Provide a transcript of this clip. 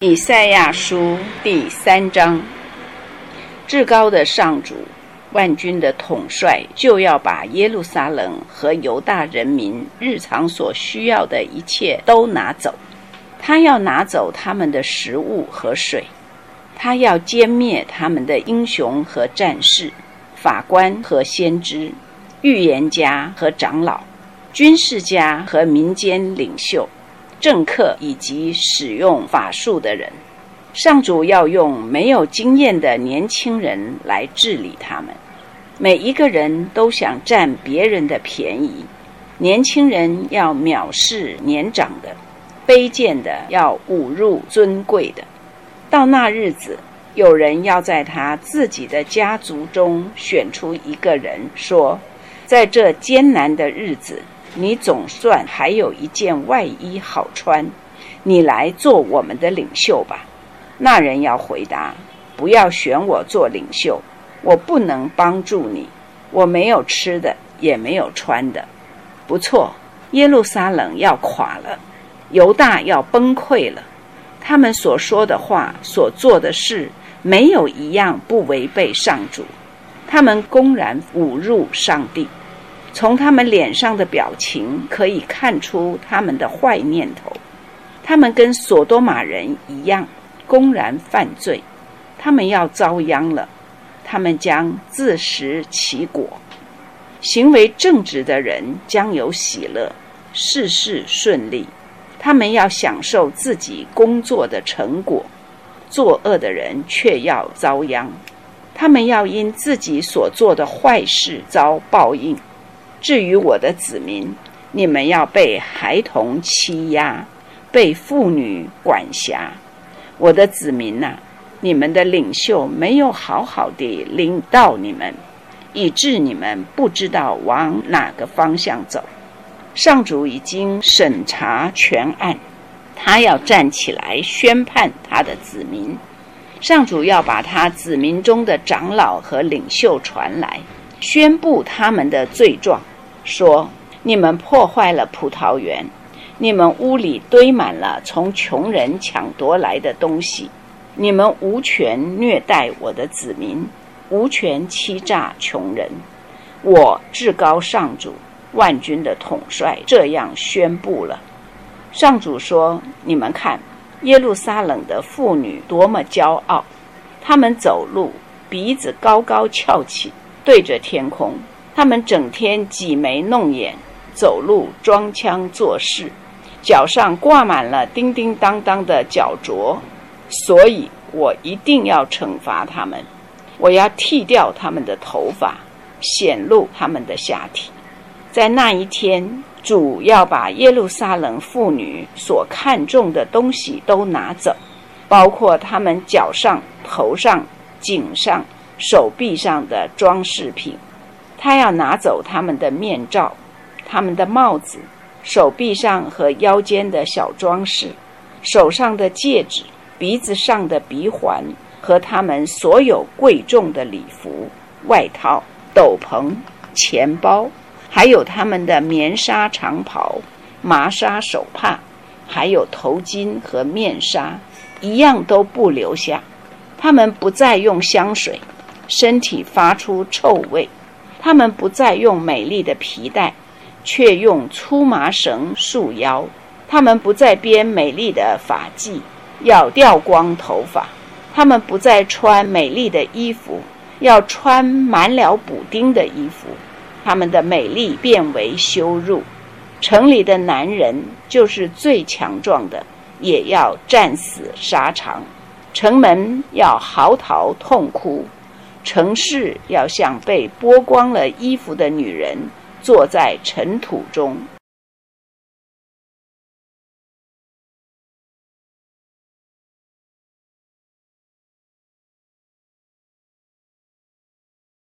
以赛亚书第3章，至高的上主，万军的统帅就要把耶路撒冷和犹大人民日常所需要的一切都拿走。他要拿走他们的食物和水，他要歼灭他们的英雄和战士，法官和先知，预言家和长老，军事家和民间领袖，政客以及使用法术的人。上主要用没有经验的年轻人来治理他们，每一个人都想占别人的便宜。年轻人要藐视年长的，卑贱的要侮辱尊贵的。到那日子，有人要在他自己的家族中选出一个人，说，在这艰难的日子，你总算还有一件外衣好穿，你来做我们的领袖吧。那人要回答，不要选我做领袖，我不能帮助你，我没有吃的，也没有穿的。不错，耶路撒冷要垮了，犹大要崩溃了。他们所说的话，所做的事，没有一样不违背上主。他们公然侮辱上帝，从他们脸上的表情可以看出他们的坏念头。他们跟所多玛人一样，公然犯罪。他们要遭殃了，他们将自食其果。行为正直的人将有喜乐，事事顺利。他们要享受自己工作的成果，作恶的人却要遭殃。他们要因自己所做的坏事遭报应。至于我的子民，你们要被孩童欺压，被妇女管辖。我的子民啊，你们的领袖没有好好地领导你们，以致你们不知道往哪个方向走。上主已经审查全案，他要站起来宣判他的子民。上主要把他子民中的长老和领袖传来，宣布他们的罪状，说，你们破坏了葡萄园，你们屋里堆满了从穷人抢夺来的东西，你们无权虐待我的子民，无权欺诈穷人。我至高上主，万军的统帅这样宣布了。上主说，你们看，耶路撒冷的妇女多么骄傲，她们走路鼻子高高翘起，对着天空，她们整天挤眉弄眼，走路装腔作势，脚上挂满了叮叮当当的脚镯。所以我一定要惩罚他们，我要剃掉他们的头发，显露他们的下体。在那一天，主要把耶路撒冷妇女所看重的东西都拿走，包括他们脚上、头上、颈上、手臂上的装饰品。他要拿走他们的面罩，他们的帽子，手臂上和腰间的小装饰，手上的戒指，鼻子上的鼻环，和他们所有贵重的礼服、外套、斗篷、钱包，还有他们的棉纱长袍、麻纱手帕，还有头巾和面纱，一样都不留下。他们不再用香水，身体发出臭味。他们不再用美丽的皮带，却用粗麻绳束腰。他们不再编美丽的发髻，要掉光头发。他们不再穿美丽的衣服，要穿满了补丁的衣服。他们的美丽变为羞辱。城里的男人，就是最强壮的，也要战死沙场。城门要嚎啕痛哭，城市要像被剥光了衣服的女人，坐在尘土中。